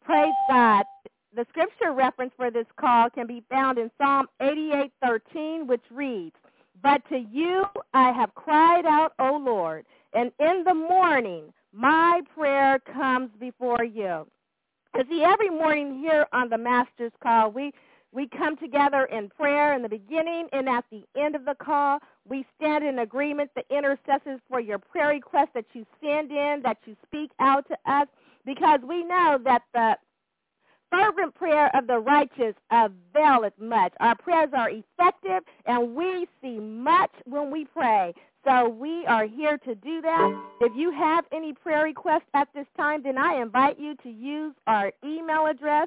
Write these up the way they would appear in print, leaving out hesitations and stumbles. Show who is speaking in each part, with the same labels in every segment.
Speaker 1: Praise God. The scripture reference for this call can be found in Psalm 88:13, which reads, "But to you I have cried out, O Lord, and in the morning my prayer comes before you." You see, every morning here on the Master's Call, we come together in prayer in the beginning and at the end of the call. We stand in agreement, the intercessors, for your prayer requests that you send in, that you speak out to us, because we know that the fervent prayer of the righteous availeth much. Our prayers are effective, and we see much when we pray. So we are here to do that. If you have any prayer requests at this time, then I invite you to use our email address,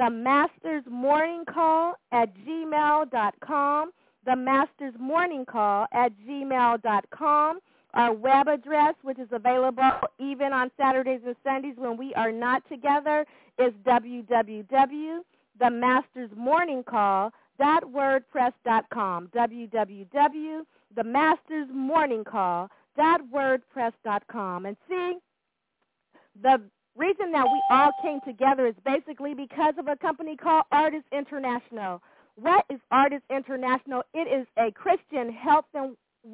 Speaker 1: themastersmorningcall@gmail.com, themastersmorningcall@gmail.com. Our web address, which is available even on Saturdays and Sundays when we are not together, is www.themastersmorningcall.wordpress.com, www.themastersmorningcall.wordpress.com. And see, the reason that we all came together is basically because of a company called Artists International. What is Artists International? It is a Christian health and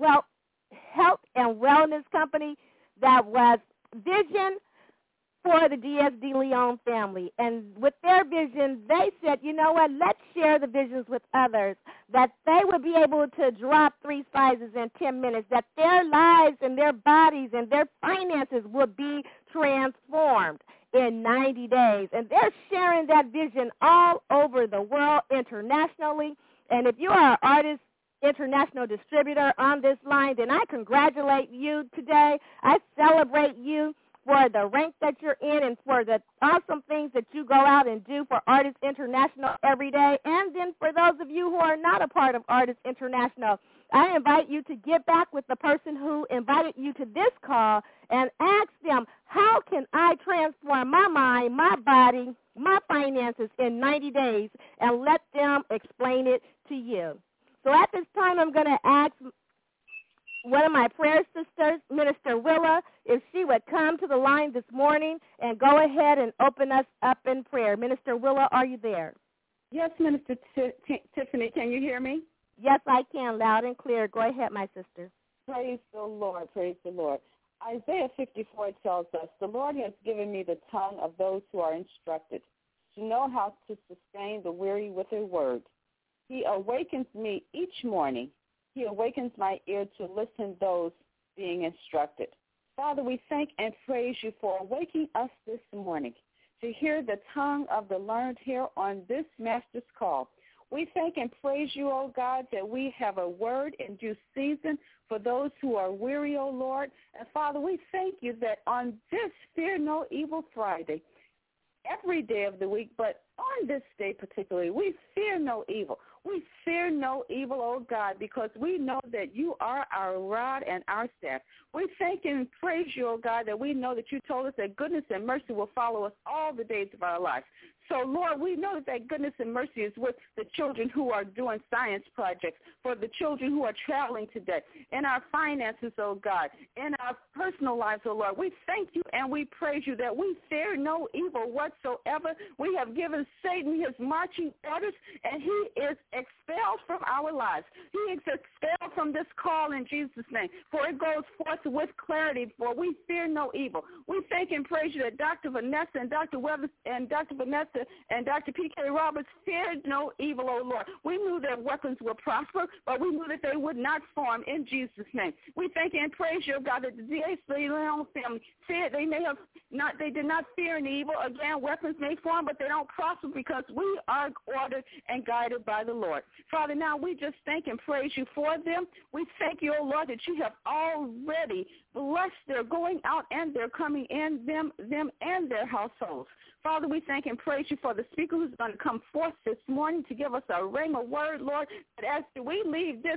Speaker 1: wellness company that was vision for the Diaz de Leon family. And with their vision, they said, you know what, let's share the visions with others, that they would be able to drop 3 sizes in 10 minutes, that their lives and their bodies and their finances would be transformed in 90 days. And they're sharing that vision all over the world internationally. And if you are an Artist International distributor on this line, then I congratulate you today. I celebrate you for the rank that you're in and for the awesome things that you go out and do for Artists International every day. And then for those of you who are not a part of Artists International, I invite you to get back with the person who invited you to this call and ask them, how can I transform my mind, my body, my finances in 90 days, and let them explain it to you. So at this time, I'm going to ask one of my prayer sisters, Minister Willa, if she would come to the line this morning and go ahead and open us up in prayer. Minister Willa, are you there?
Speaker 2: Yes, Minister Tiffany, can you hear me?
Speaker 1: Yes, I can, loud and clear. Go ahead, my sister.
Speaker 2: Praise the Lord, praise the Lord. Isaiah 54 tells us, the Lord has given me the tongue of those who are instructed, to know how to sustain the weary with their words. He awakens me each morning. He awakens my ear to listen those being instructed. Father, we thank and praise you for awaking us this morning to hear the tongue of the learned here on this Master's Call. We thank and praise you, O God, that we have a word in due season for those who are weary, O Lord. And Father, we thank you that on this Fear No Evil Friday, every day of the week, but on this day particularly, we fear no evil. We fear no evil, oh God, because we know that you are our rod and our staff. We thank and praise you, oh God, that we know that you told us that goodness and mercy will follow us all the days of our lives. So, Lord, we know that goodness and mercy is with the children who are doing science projects, for the children who are traveling today, in our finances, oh God, in our personal lives, oh Lord. We thank you and we praise you that we fear no evil whatsoever. We have given Satan his marching orders, and he is expelled from our lives. He is expelled from this call in Jesus' name, for it goes forth with clarity, for we fear no evil. We thank and praise you that Dr. Vanessa and Dr. Weber and Dr. Vanessa and Dr. P.K. Roberts feared no evil, oh Lord. We knew their weapons would prosper, but we knew that they would not form in Jesus' name. We thank and praise you, God, that the D.A. Leon family said they did not fear any evil. Again, weapons may form, but they don't prosper because we are ordered and guided by the Lord. Father, now we just thank and praise you for them. We thank you, oh Lord, that you have already blessed their going out and their coming in, them and their households. Father, we thank and praise you for the speaker who's going to come forth this morning to give us a rhema word, Lord, that as we leave this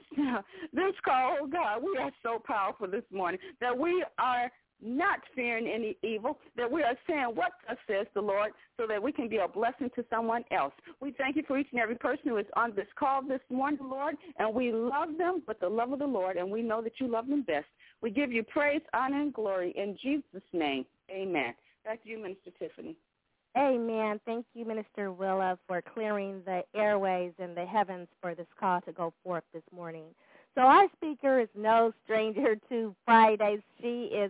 Speaker 2: call, oh God, we are so powerful this morning that we are not fearing any evil, that we are saying what thus says the Lord, so that we can be a blessing to someone else. We thank you for each and every person who is on this call this morning, Lord, and we love them with the love of the Lord, and we know that you love them best. We give you praise, honor, and glory in Jesus' name. Amen. Back to you, Minister Tiffany.
Speaker 1: Amen. Thank you, Minister Willa, for clearing the airways and the heavens for this call to go forth this morning. So our speaker is no stranger to Fridays. She has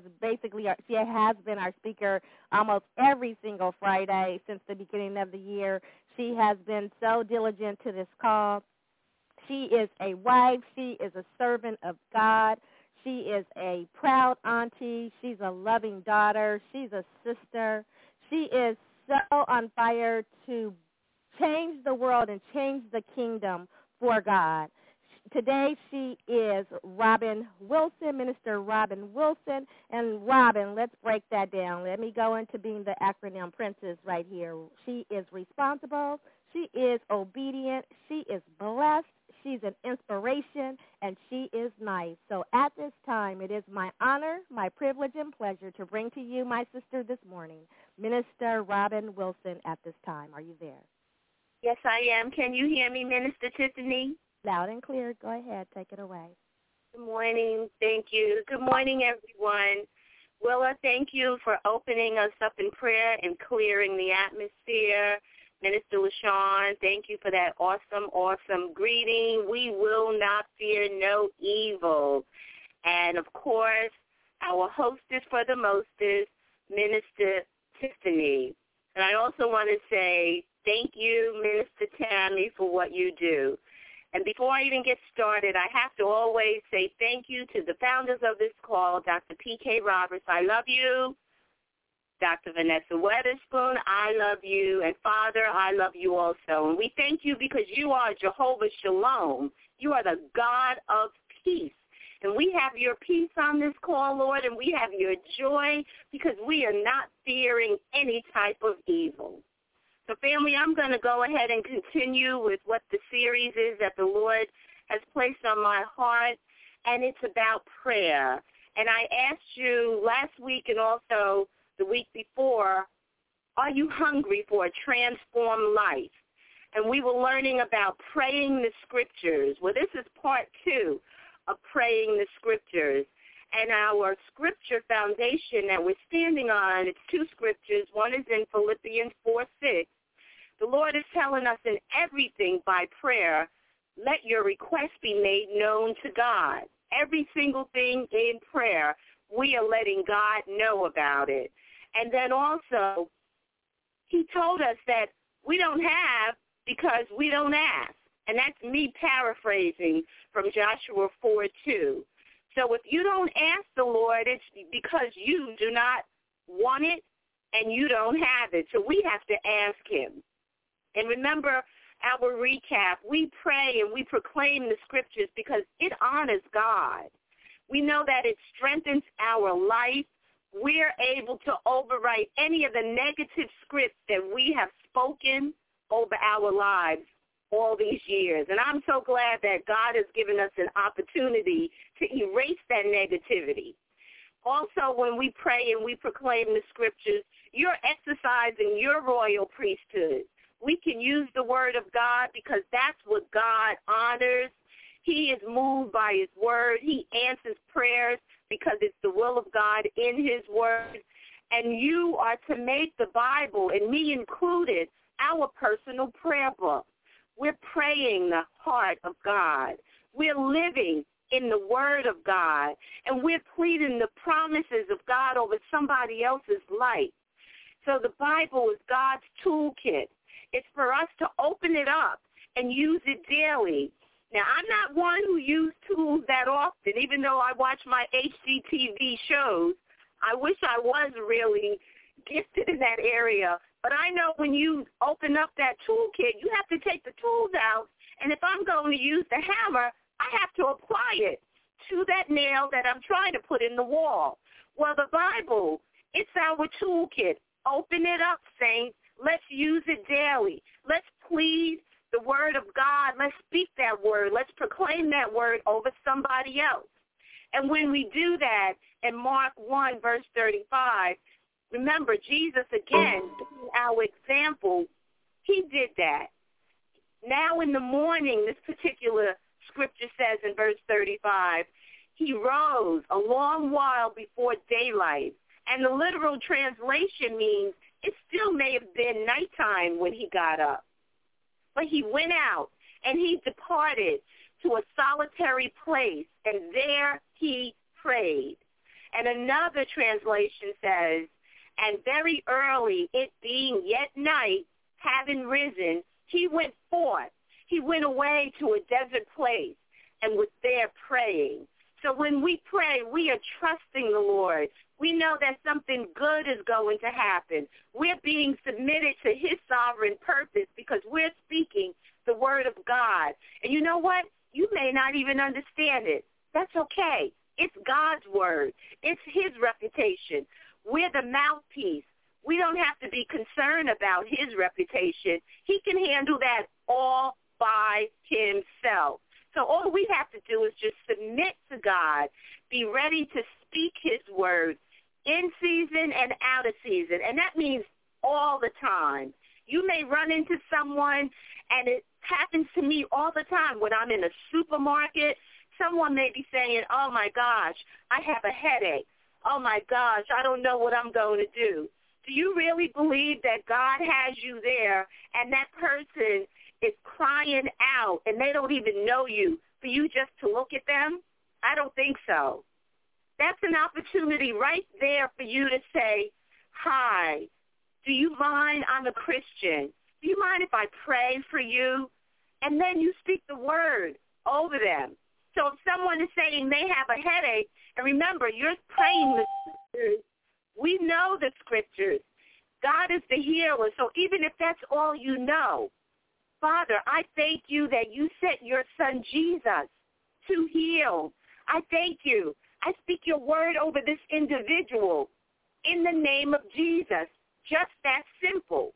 Speaker 1: been our speaker almost every single Friday since the beginning of the year. She has been so diligent to this call. She is a wife. She is a servant of God. She is a proud auntie. She's a loving daughter. She's a sister. She is so on fire to change the world and change the kingdom for God. Today she is Robin Wilson, Minister Robin Wilson. And Robin, let's break that down. Let me go into being the acronym princess right here. She is responsible. She is obedient. She is blessed. She's an inspiration, and she is nice. So at this time, it is my honor, my privilege, and pleasure to bring to you my sister this morning, Minister Robin Wilson, at this time. Are you there?
Speaker 3: Yes, I am. Can you hear me, Minister Tiffany?
Speaker 1: Loud and clear. Go ahead. Take it away.
Speaker 3: Good morning. Thank you. Good morning, everyone. Willa, thank you for opening us up in prayer and clearing the atmosphere. Minister LaShawn, thank you for that awesome greeting. We will not fear no evil. And, of course, our hostess for the mostest, Minister Tiffany. And I also want to say thank you, Minister Tammy, for what you do. And before I even get started, I have to always say thank you to the founders of this call, Dr. P.K. Roberts. I love you. Dr. Vanessa Weatherspoon, I love you. And, Father, I love you also. And we thank you because you are Jehovah Shalom. You are the God of peace. And we have your peace on this call, Lord, and we have your joy because we are not fearing any type of evil. So, family, I'm going to go ahead and continue with what the series is that the Lord has placed on my heart, and it's about prayer. And I asked you last week and also the week before, are you hungry for a transformed life? And we were learning about praying the scriptures. Well, this is part 2 of praying the scriptures. And our scripture foundation that we're standing on, it's 2 scriptures. One is in Philippians 4:6. The Lord is telling us in everything by prayer, let your request be made known to God. Every single thing in prayer, we are letting God know about it. And then also, he told us that we don't have because we don't ask. And that's me paraphrasing from Joshua 4:2. So if you don't ask the Lord, it's because you do not want it and you don't have it. So we have to ask him. And remember our recap. We pray and we proclaim the scriptures because it honors God. We know that it strengthens our life. We're able to overwrite any of the negative scripts that we have spoken over our lives all these years. And I'm so glad that God has given us an opportunity to erase that negativity. Also, when we pray and we proclaim the scriptures, you're exercising your royal priesthood. We can use the word of God because that's what God honors. He is moved by his word. He answers prayers because it's the will of God in his word. And you are to make the Bible, and me included, our personal prayer book. We're praying the heart of God. We're living in the word of God, and we're pleading the promises of God over somebody else's life. So the Bible is God's toolkit. It's for us to open it up and use it daily. Now, I'm not one who uses tools that often, even though I watch my HGTV shows. I wish I was really gifted in that area. But I know when you open up that toolkit, you have to take the tools out. And if I'm going to use the hammer, I have to apply it to that nail that I'm trying to put in the wall. Well, the Bible, it's our toolkit. Open it up, saints. Let's use it daily. Let's plead the word of God. Let's speak that word. Let's proclaim that word over somebody else. And when we do that, in Mark 1, verse 35, remember, Jesus, again, our example, he did that. Now in the morning, this particular scripture says in verse 35, he rose a long while before daylight. And the literal translation means It still may have been nighttime when he got up. But he went out and he departed to a solitary place, and there he prayed. And another translation says, and very early, it being yet night, having risen, he went forth. He went away to a desert place and was there praying. So when we pray, we are trusting the Lord. We know that something good is going to happen. We're being submitted to his sovereign purpose because we're speaking the word of God. And you know what? You may not even understand it. That's okay. It's God's word. It's his reputation. We're the mouthpiece. We don't have to be concerned about his reputation. He can handle that all by himself. So all we have to do is just submit to God, be ready to speak his word in season and out of season. And that means all the time. You may run into someone, and it happens to me all the time when I'm in a supermarket. Someone may be saying, oh, my gosh, I have a headache. Oh, my gosh, I don't know what I'm going to do. Do you really believe that God has you there and that person is crying out and they don't even know you for you just to look at them? I don't think so. That's an opportunity right there for you to say, hi, do you mind? I'm a Christian. Do you mind if I pray for you? And then you speak the word over them. So if someone is saying they have a headache, and remember, you're praying the scriptures. We know the scriptures. God is the healer. So even if that's all you know, Father, I thank you that you sent your son Jesus to heal. I thank you. I speak your word over this individual in the name of Jesus. Just that simple.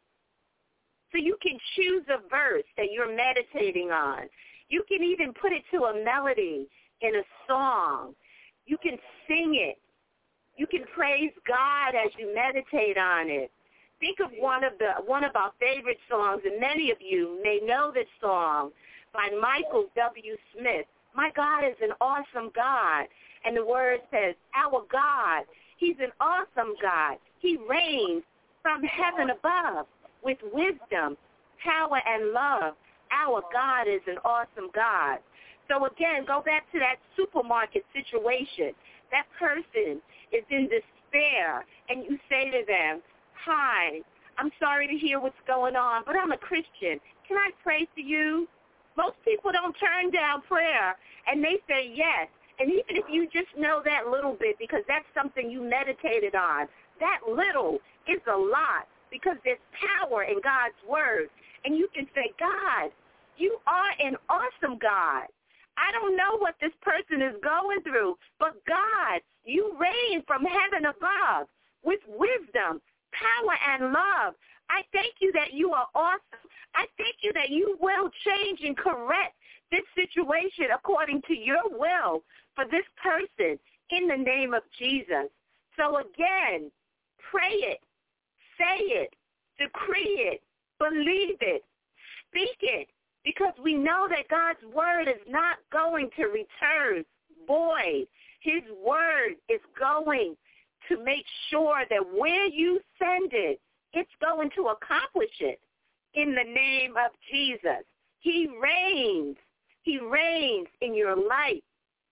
Speaker 3: So you can choose a verse that you're meditating on. You can even put it to a melody in a song. You can sing it. You can praise God as you meditate on it. Think of one of our favorite songs, and many of you may know this song by Michael W. Smith. My God is an awesome God. And the word says, our God, he's an awesome God. He reigns from heaven above with wisdom, power, and love. Our God is an awesome God. So again, go back to that supermarket situation. That person is in despair, and you say to them, hi, I'm sorry to hear what's going on, but I'm a Christian. Can I pray for you? Most people don't turn down prayer, and they say yes. And even if you just know that little bit because that's something you meditated on, that little is a lot because there's power in God's word. And you can say, God, you are an awesome God. I don't know what this person is going through, but God, you reign from heaven above with wisdom, power, and love. I thank you that you are awesome. I thank you that you will change and correct this situation according to your will for this person in the name of Jesus. So again, pray it, say it, decree it, believe it, speak it, because we know that God's word is not going to return void. His word is going to make sure that where you send it, it's going to accomplish it in the name of Jesus. He reigns. He reigns in your life.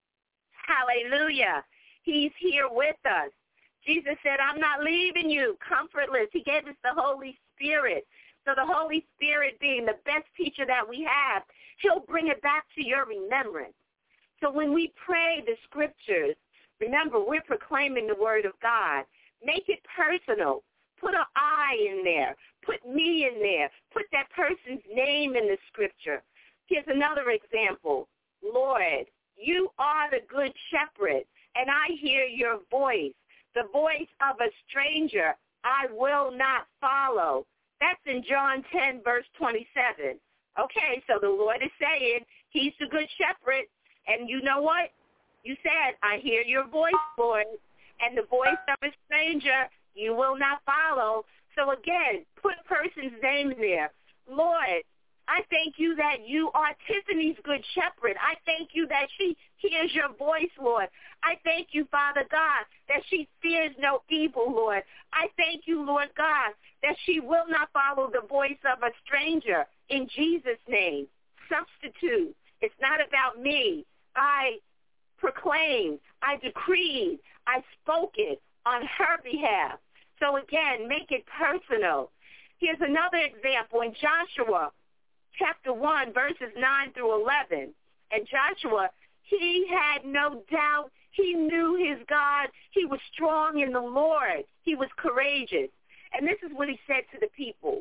Speaker 3: Hallelujah. He's here with us. Jesus said, I'm not leaving you comfortless. He gave us the Holy Spirit. So the Holy Spirit being the best teacher that we have, he'll bring it back to your remembrance. So when we pray the scriptures, remember, we're proclaiming the word of God. Make it personal. Put an I in there. Put me in there. Put that person's name in the scripture. Here's another example. Lord, you are the good shepherd, and I hear your voice. The voice of a stranger I will not follow. That's in John 10, verse 27. Okay, so the Lord is saying he's the good shepherd, and you know what? You said, I hear your voice, Lord, and the voice of a stranger you will not follow. So again, put a person's name there. Lord, I thank you that you are Tiffany's good shepherd. I thank you that she hears your voice, Lord. I thank you, Father God, that she fears no evil, Lord. I thank you, Lord God, that she will not follow the voice of a stranger. In Jesus' name, substitute. It's not about me. I proclaimed, I decreed, I spoke it on her behalf. So again, make it personal. Here's another example in Joshua chapter 1, verses 9 through 11. And Joshua, he had no doubt. He knew his God. He was strong in the Lord. He was courageous. And this is what he said to the people.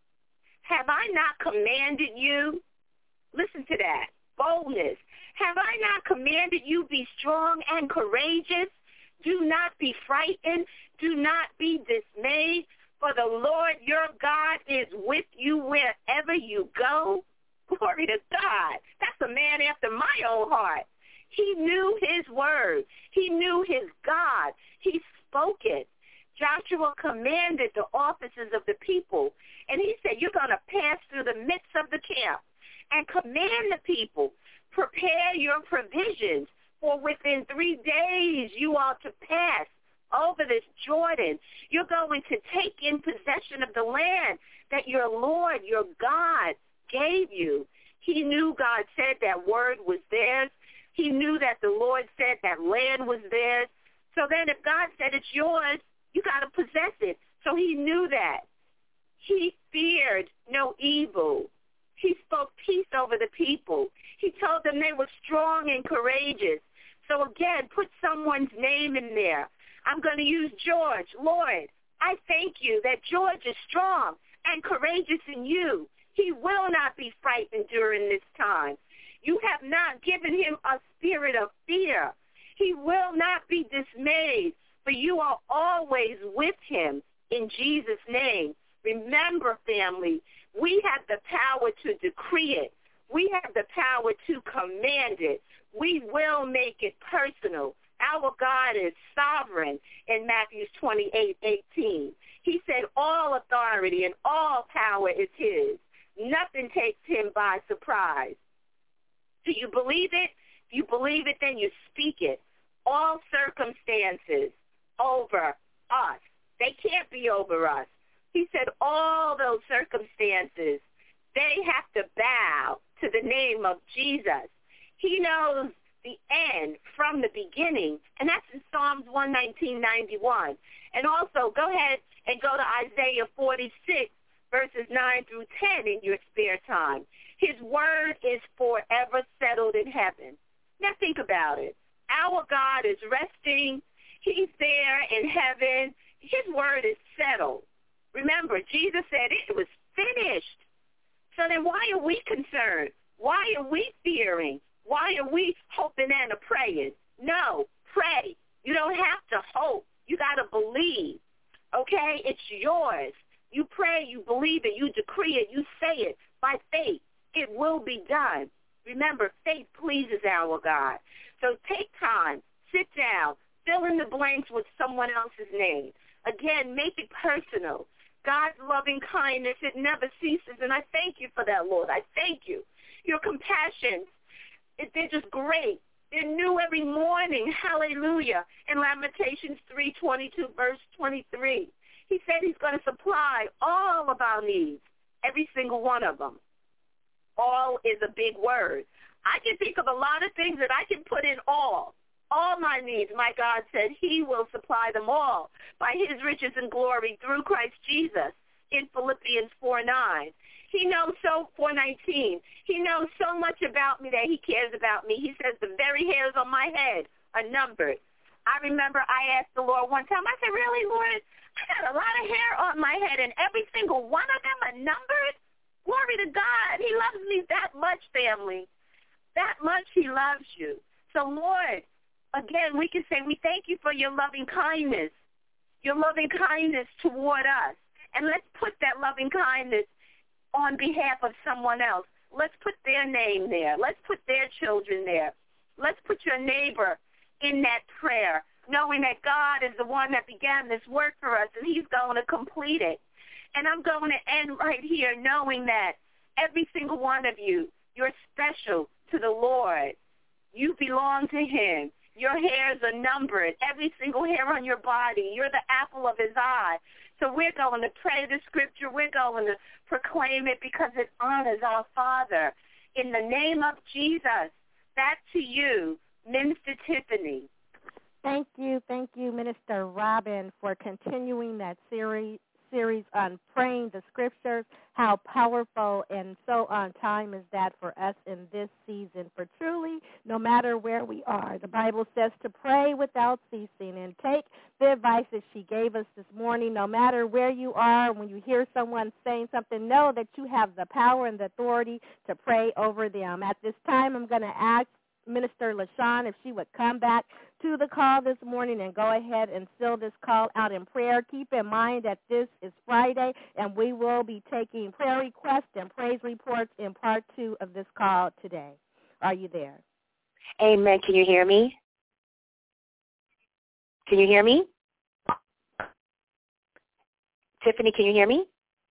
Speaker 3: Have I not commanded you? Listen to that. Boldness. Have I not commanded you be strong and courageous? Do not be frightened. Do not be dismayed. For the Lord your God is with you wherever you go. Glory to God. That's a man after my own heart. He knew his word. He knew his God. He spoke it. Joshua commanded the officers of the people, and he said, you're going to pass through the midst of the camp and command the people, prepare your provisions, for within 3 days you are to pass over this Jordan. You're going to take in possession of the land that your Lord, your God, gave you. He knew God said that word was theirs. He knew that the Lord said that land was theirs. So then if God said it's yours, you got to possess it. So he knew that. He feared no evil. He spoke peace over the people. He told them they were strong and courageous. So again, put someone's name in there. I'm going to use George. Lord, I thank you that George is strong and courageous in you. He will not be frightened during this time. You have not given him a spirit of fear. He will not be dismayed, for you are always with him in Jesus' name. Remember, family, we have the power to decree it. We have the power to command it. We will make it personal. Our God is sovereign in Matthew 28:18. He said all authority and all power is his. Nothing takes him by surprise. Do you believe it? If you believe it, then you speak it. All circumstances over us. They can't be over us. He said all those circumstances, they have to bow to the name of Jesus. He knows the end from the beginning, and that's in Psalms 119:91. And also, go ahead and go to Isaiah 46, verses 9 through 10 in your spare time. His word is forever settled in heaven. Now think about it. Our God is resting. He's there in heaven. His word is settled. Remember, Jesus said it was finished. So then why are we concerned? Why are we fearing? Why are we hoping and praying? No, pray. You don't have to hope. You got to believe. Okay? It's yours. You pray, you believe it, you decree it, you say it by faith. It will be done. Remember, faith pleases our God. So take time, sit down, fill in the blanks with someone else's name. Again, make it personal. God's loving kindness, it never ceases, and I thank you for that, Lord. I thank you. Your compassion, they're just great. They're new every morning. Hallelujah. In Lamentations 3:22, verse 23, he said he's going to supply all of our needs, every single one of them. All is a big word. I can think of a lot of things that I can put in all. All my needs, my God said he will supply them all by his riches and glory through Christ Jesus in Philippians 4:9. He knows 4:19. He knows so much about me that he cares about me. He says the very hairs on my head are numbered. I remember I asked the Lord one time, I said, really, Lord? I got a lot of hair on my head, and every single one of them are numbered? Glory to God. He loves me that much, family. That much he loves you. So, Lord, again, we can say we thank you for your loving kindness toward us. And let's put that loving kindness on behalf of someone else. Let's put their name there. Let's put their children there. Let's put your neighbor in that prayer, knowing that God is the one that began this work for us, and he's going to complete it. And I'm going to end right here knowing that Every single one of you, you're special to the Lord. You belong to him. Your hairs are numbered, every single hair on your body. You're the apple of his eye. So we're going to pray the scripture. We're going to proclaim it because it honors our Father. In the name of Jesus, back to you, Minister Tiffany.
Speaker 1: Thank you, Minister Robin, for continuing that series on praying the scriptures. How powerful and so on time is that for us in this season. For truly, no matter where we are, the Bible says to pray without ceasing, and take the advice that she gave us this morning. No matter where you are, when you hear someone saying something, know that you have the power and the authority to pray over them. At this time, I'm going to ask Minister LaShawn if she would come back to the call this morning and go ahead and seal this call out in prayer. Keep in mind that this is Friday, and we will be taking prayer requests and praise reports in part 2 of this call today. Are you there?
Speaker 4: Amen. Can you hear me? Can you hear me? Tiffany, can you hear me?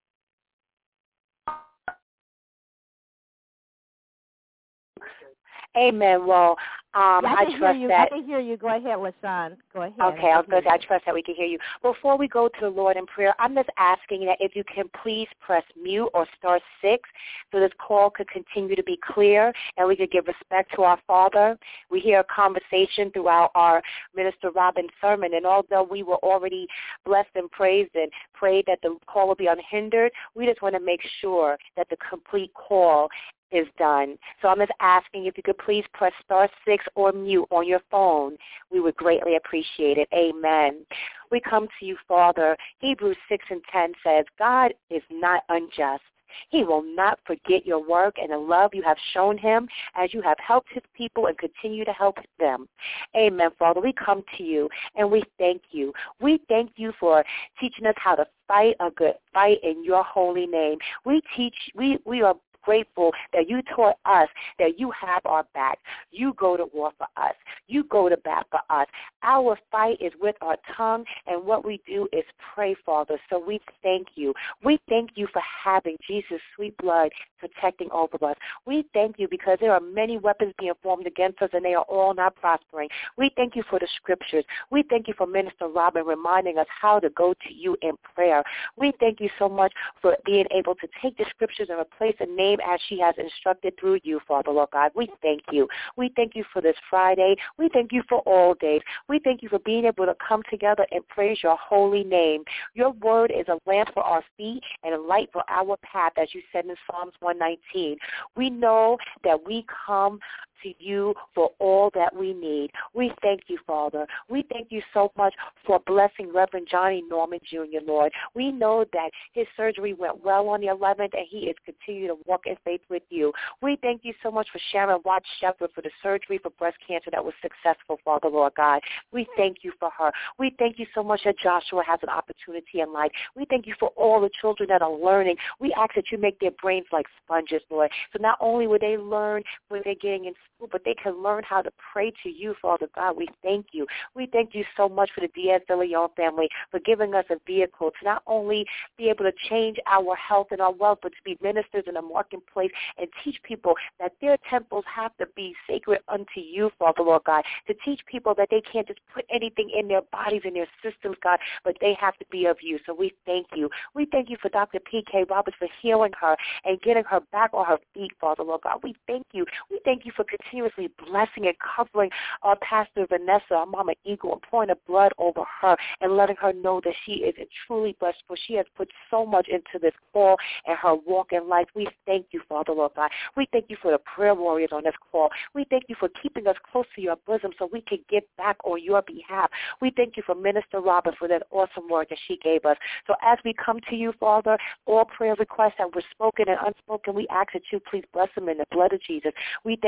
Speaker 4: Amen. Well, I trust that.
Speaker 1: I can hear you. Go ahead, LaShawn. Go ahead.
Speaker 4: Okay, I trust that we can hear you. Before we go to the Lord in prayer, I'm just asking that if you can please press mute or star 6 so this call could continue to be clear and we could give respect to our Father. We hear a conversation throughout our Minister Robin's sermon, and although we were already blessed and praised and prayed that the call will be unhindered, we just want to make sure that the complete call is done. So I'm just asking if you could please press star 6 or mute on your phone. We would greatly appreciate it. Amen. We come to you, Father. Hebrews 6:10 says, God is not unjust. He will not forget your work and the love you have shown him as you have helped his people and continue to help them. Amen, Father. We come to you and we thank you. We thank you for teaching us how to fight a good fight in your holy name. We are grateful that you taught us that you have our back. You go to war for us. You go to bat for us. Our fight is with our tongue, and what we do is pray, Father. So we thank you. We thank you for having Jesus' sweet blood protecting over us. We thank you because there are many weapons being formed against us, and they are all not prospering. We thank you for the scriptures. We thank you for Minister Robin reminding us how to go to you in prayer. We thank you so much for being able to take the scriptures and replace a name as she has instructed through you, Father, Lord God. We thank you. We thank you for this Friday. We thank you for all days. We thank you for being able to come together and praise your holy name. Your word is a lamp for our feet and a light for our path, as you said in Psalms 119. We know that we come to you for all that we need. We thank you, Father. We thank you so much for blessing Reverend Johnny Norman Jr., Lord. We know that his surgery went well on the 11th, and he is continuing to walk in faith with you. We thank you so much for Sharon Watts Shepherd for the surgery for breast cancer that was successful, Father, Lord God. We thank you for her. We thank you so much that Joshua has an opportunity in life. We thank you for all the children that are learning. We ask that you make their brains like sponges, Lord. So not only will they learn when they're getting in school, but they can learn how to pray to you, Father God. We thank you. We thank you so much for the Diaz de Leon family for giving us a vehicle to not only be able to change our health and our wealth, but to be ministers in a marketplace and teach people that their temples have to be sacred unto you, Father, Lord God, to teach people that they can't just put anything in their bodies and their systems, God, but they have to be of you. So we thank you. We thank you for Dr. P.K. Roberts for healing her and getting her back on her feet, Father, Lord God. We thank you. We thank you for continuously blessing and covering our Pastor Vanessa, our Mama Eagle, and pouring the blood over her and letting her know that she is truly blessed, for she has put so much into this call and her walk in life. We thank you, Father, Lord God. We thank you for the prayer warriors on this call. We thank you for keeping us close to your bosom so we can get back on your behalf. We thank you for Minister Robin for that awesome word that she gave us. So as we come to you, Father, all prayer requests that were spoken and unspoken, we ask that you please bless them in the blood of Jesus. We thank you for the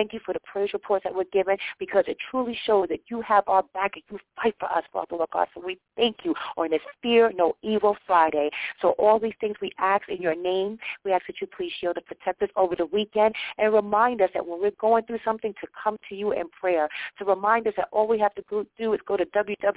Speaker 4: praise reports that were given, because it truly shows that you have our back and you fight for us, Father Lord God. So we thank you on this Fear No Evil Friday. So all these things we ask in your name. We ask that you please shield and protect us over the weekend, and remind us that when we're going through something, to come to you in prayer. To remind us that all we have to do is go to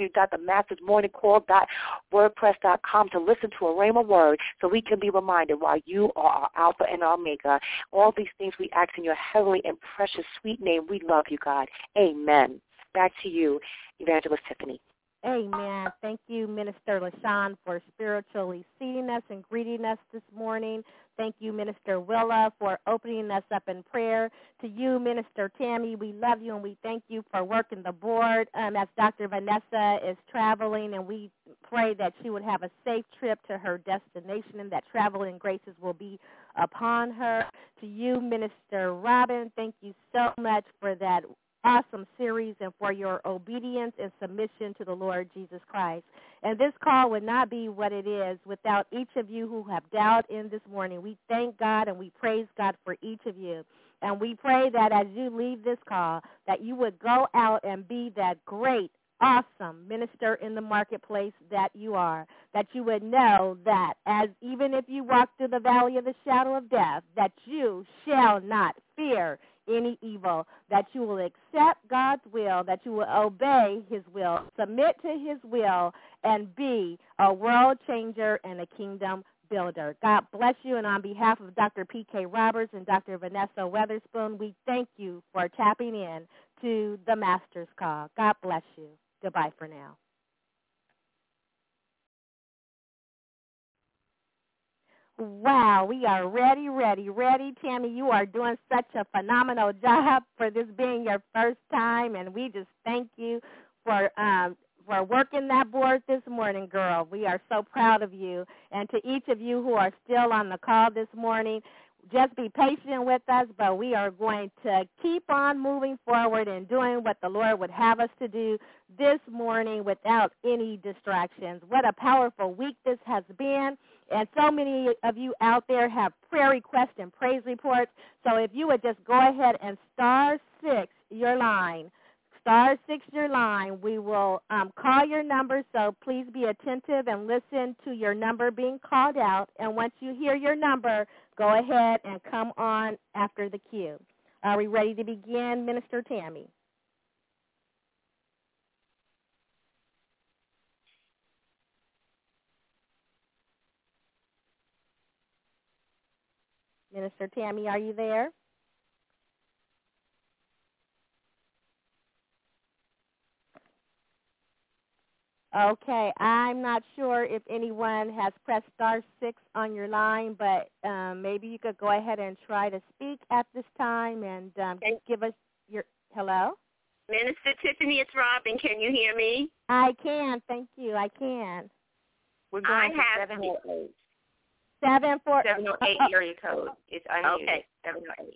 Speaker 4: www.themastersmorningcall.wordpress.com to listen to a Rhema word, so we can be reminded why you are our Alpha and Omega. All these things we ask in your heavenly and precious sweet name. We love you, God. Amen. Back to you, Evangelist Tiffany.
Speaker 1: Amen. Thank you, Minister LaShawn, for spiritually seating us and greeting us this morning. Thank you, Minister Willa, for opening us up in prayer. To you, Minister Tammy, we love you and we thank you for working the board as Dr. Vanessa is traveling, and we pray that she would have a safe trip to her destination and that traveling graces will be upon her. To you, Minister Robin, thank you so much for that awesome series and for your obedience and submission to the Lord Jesus Christ. And this call would not be what it is without each of you who have dialed in this morning. We thank God and we praise God for each of you. And we pray that as you leave this call, that you would go out and be that great, awesome minister in the marketplace that you are, that you would know that as even if you walk through the valley of the shadow of death, that you shall not fear any evil, that you will accept God's will, that you will obey his will, submit to his will, and be a world changer and a kingdom builder. God bless you, and on behalf of Dr. P.K. Roberts and Dr. Vanessa Weatherspoon, we thank you for tapping in to the Master's Call. God bless you. Goodbye for now. Wow, we are ready. Tammy, you are doing such a phenomenal job for this being your first time, and we just thank you for working that board this morning, girl. We are so proud of you. And to each of you who are still on the call this morning, just be patient with us, but we are going to keep on moving forward and doing what the Lord would have us to do this morning without any distractions. What a powerful week this has been. And so many of you out there have prayer requests and praise reports. So if you would just go ahead and *6 your line, *6 your line, we will call your number. So please be attentive and listen to your number being called out. And once you hear your number, go ahead and come on after the cue. Are we ready to begin, Minister Tammy? Minister Tammy, are you there? Okay, I'm not sure if anyone has pressed *6 on your line, but maybe you could go ahead and try to speak at this time and give us your hello.
Speaker 3: Minister Tiffany, it's Robin. Can you hear me?
Speaker 1: I can. Thank you. I can.
Speaker 2: We're going to 708.
Speaker 3: 708 area code. It's unmuted. Okay. 708.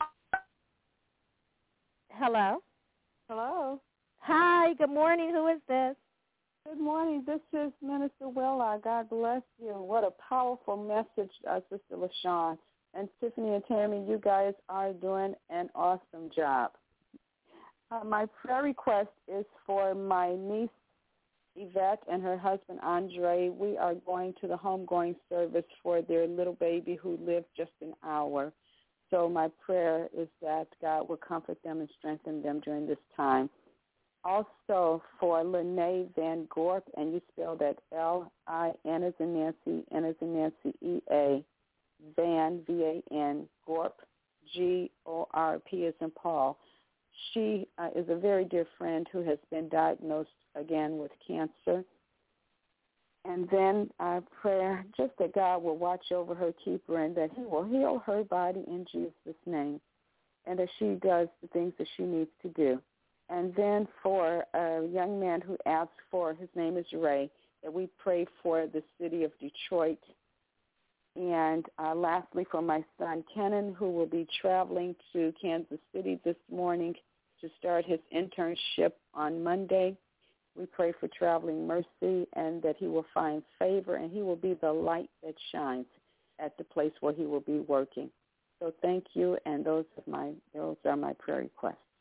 Speaker 1: Hello.
Speaker 2: Hello.
Speaker 1: Hi. Good morning. Who is this?
Speaker 2: Good morning. This is Minister Willa. God bless you. What a powerful message, Sister LaShawn. And Tiffany and Tammy, you guys are doing an awesome job. My prayer request is for my niece, Yvette, and her husband, Andre. We are going to the homegoing service for their little baby who lived just an hour. So my prayer is that God will comfort them and strengthen them during this time. Also for Lene Van Gorp, and you spell that L-I-N as in Nancy, N as in Nancy, E-A, Van, V-A-N, Gorp, G-O-R-P as in Paul. She is a very dear friend who has been diagnosed again with cancer. And then our prayer, just that God will watch over her, keep her, and that he will heal her body in Jesus' name, and that she does the things that she needs to do. And then for a young man who asked for, his name is Ray, that we pray for the city of Detroit. And lastly, for my son, Kenan, who will be traveling to Kansas City this morning to start his internship on Monday. We pray for traveling mercy and that he will find favor and he will be the light that shines at the place where he will be working. So thank you, and those are my prayer requests.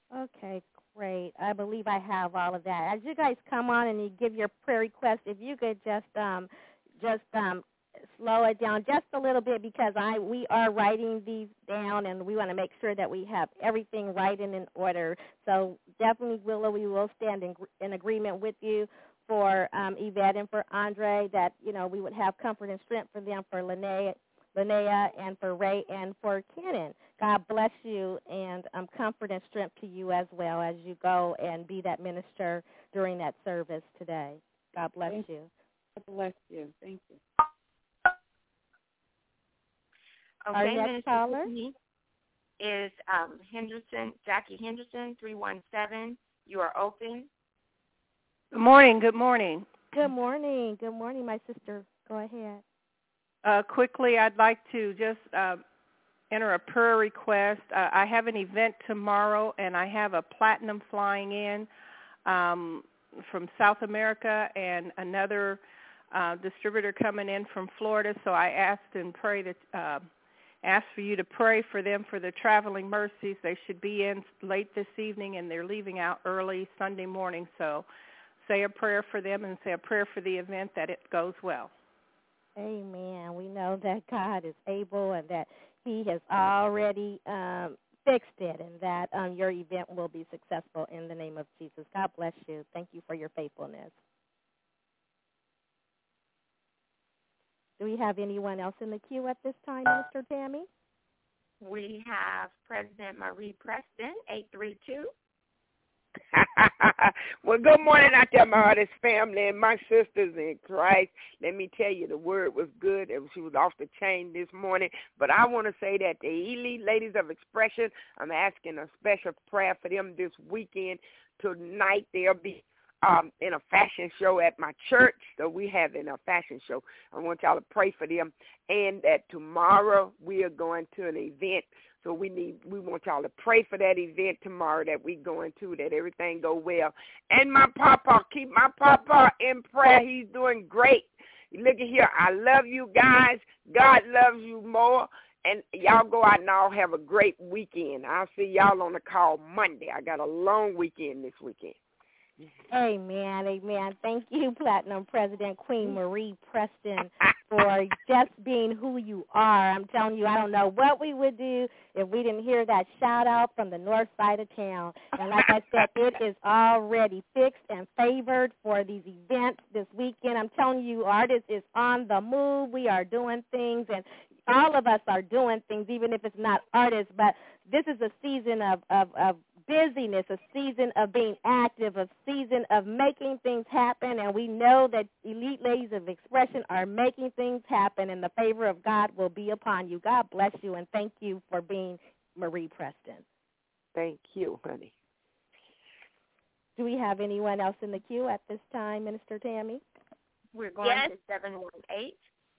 Speaker 1: Okay, great. I believe I have all of that. As you guys come on and you give your prayer request, if you could just slow it down just a little bit, because we are writing these down and we want to make sure that we have everything right and in order. So definitely, Willow, we will stand in agreement with you for Yvette and for Andre, that we would have comfort and strength for them, for Linnea, and for Ray, and for Kenan. God bless you, and comfort and strength to you as well as you go and be that minister during that service today. God bless you.
Speaker 2: God bless you. Thank you.
Speaker 3: Okay,
Speaker 1: our next caller
Speaker 3: is Jackie Henderson, 317. You are open.
Speaker 5: Good morning. Good morning.
Speaker 1: Good morning. Good morning, my sister. Go ahead.
Speaker 5: Quickly, I'd like to just enter a prayer request. I have an event tomorrow, and I have a platinum flying in from South America and another distributor coming in from Florida. So I asked and asked for you to pray for them for the traveling mercies. They should be in late this evening, and they're leaving out early Sunday morning. So say a prayer for them and say a prayer for the event, that it goes well.
Speaker 1: Amen. We know that God is able and that he has already fixed it, and that your event will be successful in the name of Jesus. God bless you. Thank you for your faithfulness. Do we have anyone else in the queue at this time, Minister Tammy?
Speaker 3: We have President Marie Preston, 832.
Speaker 6: Well, good morning out there, my artist family and my sisters in Christ. Let me tell you, the word was good. She was off the chain this morning. But I want to say that the Elite Ladies of Expression, I'm asking a special prayer for them this weekend. Tonight they'll be in a fashion show at my church. So we having a fashion show. I want y'all to pray for them. And that tomorrow we are going to an event. So we want y'all to pray for that event tomorrow that we going to, that everything go well. And my papa, keep my papa in prayer. He's doing great. Look at here. I love you guys. God loves you more. And y'all go out and all have a great weekend. I'll see y'all on the call Monday. I got a long weekend this weekend.
Speaker 1: Amen, amen. Thank you, Platinum President Queen Marie Preston, for just being who you are. I'm telling you, I don't know what we would do if we didn't hear that shout-out from the north side of town. And like I said, it is already fixed and favored for these events this weekend. I'm telling you, artists is on the move. We are doing things, and all of us are doing things, even if it's not artists. But this is a season of busyness, a season of being active, a season of making things happen, and we know that Elite Ladies of Expression are making things happen, and the favor of God will be upon you. God bless you, and thank you for being Marie Preston.
Speaker 6: Thank you, honey.
Speaker 1: Do we have anyone else in the queue at this time, Minister Tammy?
Speaker 3: We're going to 718.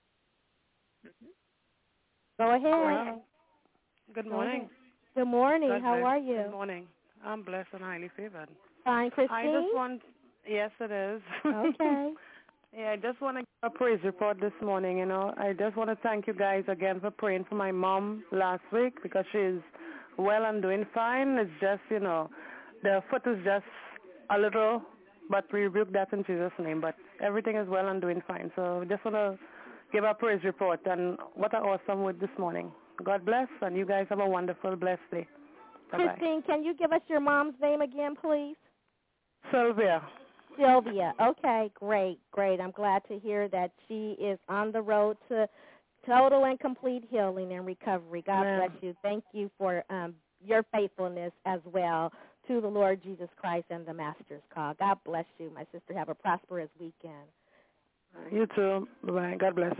Speaker 1: Go ahead.
Speaker 7: Hello. Good morning.
Speaker 1: Good morning.
Speaker 7: God
Speaker 1: How
Speaker 7: bless.
Speaker 1: are you?
Speaker 7: Good morning. I'm blessed and highly favored.
Speaker 1: Fine, Christine?
Speaker 7: Yes, it is.
Speaker 1: Okay.
Speaker 7: I just want to give a praise report this morning, I just want to thank you guys again for praying for my mom last week, because she's well and doing fine. It's just, the foot is just a little, but we rebuke that in Jesus' name. But everything is well and doing fine. So just want to give a praise report, and what an awesome word this morning. God bless, and you guys have a wonderful, blessed day. Bye-bye.
Speaker 1: Christine, can you give us your mom's name again, please?
Speaker 7: Sylvia.
Speaker 1: Sylvia. Okay, great. I'm glad to hear that she is on the road to total and complete healing and recovery. God bless you. Thank you for your faithfulness as well to the Lord Jesus Christ and the Master's Call. God bless you, my sister. Have a prosperous weekend.
Speaker 7: You too. Bye-bye. God bless.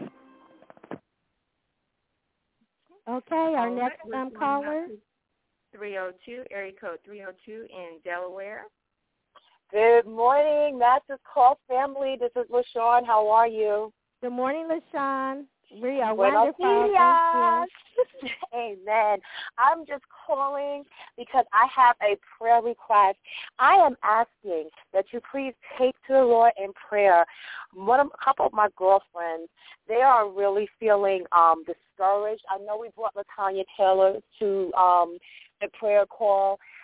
Speaker 1: Okay, our next caller.
Speaker 3: 302, area code 302 in Delaware.
Speaker 4: Good morning, Master's Call family. This is LaShawn. How are you?
Speaker 1: Good morning, LaShawn. We are
Speaker 4: Buenos
Speaker 1: wonderful.
Speaker 4: dias. Amen. I'm just calling because I have a prayer request. I am asking that you please take to the Lord in prayer. A couple of my girlfriends, they are really feeling discouraged. I know we brought LaTanya Taylor to the prayer call,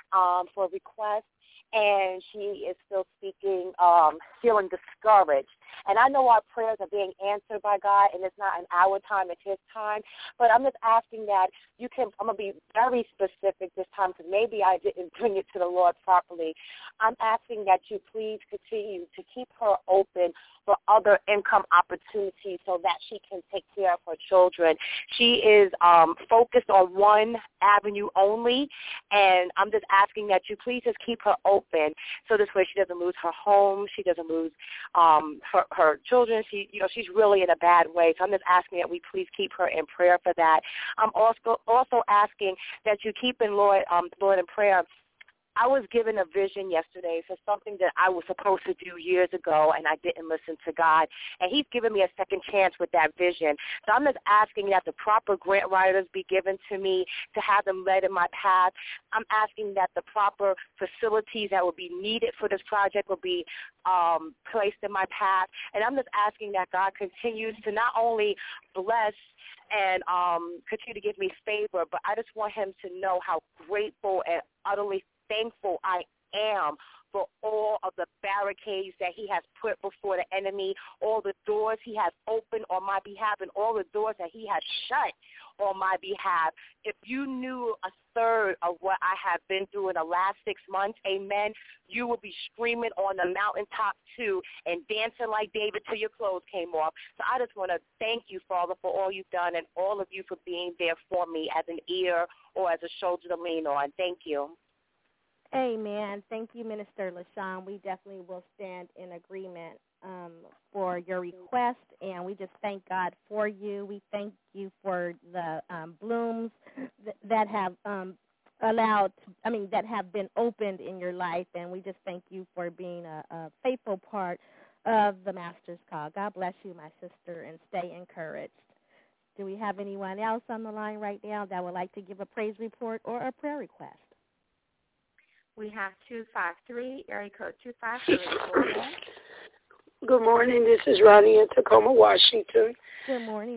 Speaker 4: for requests, and she is still speaking, feeling discouraged. And I know our prayers are being answered by God, and it's not in our time, it's His time. But I'm just asking that you can, I'm going to be very specific this time because maybe I didn't bring it to the Lord properly. I'm asking that you please continue to keep her open for other income opportunities so that she can take care of her children. She is focused on one avenue only, and I'm just asking that you please just keep her open so this way she doesn't lose her home, she doesn't lose her children. She's really in a bad way. So I'm just asking that we please keep her in prayer for that. I'm also asking that you keep in Lord in prayer. I was given a vision yesterday for something that I was supposed to do years ago, and I didn't listen to God. And He's given me a second chance with that vision. So I'm just asking that the proper grant writers be given to me to have them led in my path. I'm asking that the proper facilities that will be needed for this project will be placed in my path. And I'm just asking that God continues to not only bless and continue to give me favor, but I just want Him to know how grateful and utterly thankful I am for all of the barricades that He has put before the enemy, all the doors He has opened on my behalf, and all the doors that He has shut on my behalf. If you knew a third of what I have been through in the last 6 months, amen, you will be screaming on the mountaintop too and dancing like David till your clothes came off. So I just want to thank you, Father, for all you've done and all of you for being there for me as an ear or as a shoulder to lean on. Thank you.
Speaker 1: Amen. Thank you, Minister LaShawn. We definitely will stand in agreement for your request, and we just thank God for you. We thank you for the blooms that have that have been opened in your life, and we just thank you for being a faithful part of the Master's Call. God bless you, my sister, and stay encouraged. Do we have anyone else on the line right now that would like to give a praise report or a prayer request?
Speaker 8: We have 253, area code 253.
Speaker 9: Good morning. This is Ronnie in Tacoma, Washington.
Speaker 1: Good morning.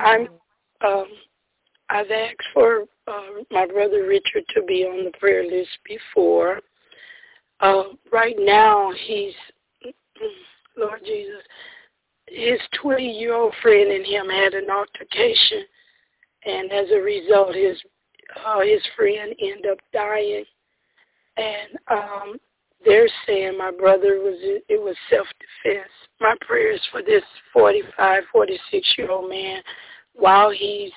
Speaker 9: I've asked for my brother Richard to be on the prayer list before. Right now, he's, Lord Jesus, his 20-year-old friend and him had an altercation, and as a result, his friend ended up dying. And they're saying my brother it was self-defense. My prayers for this 45, 46-year-old man while he's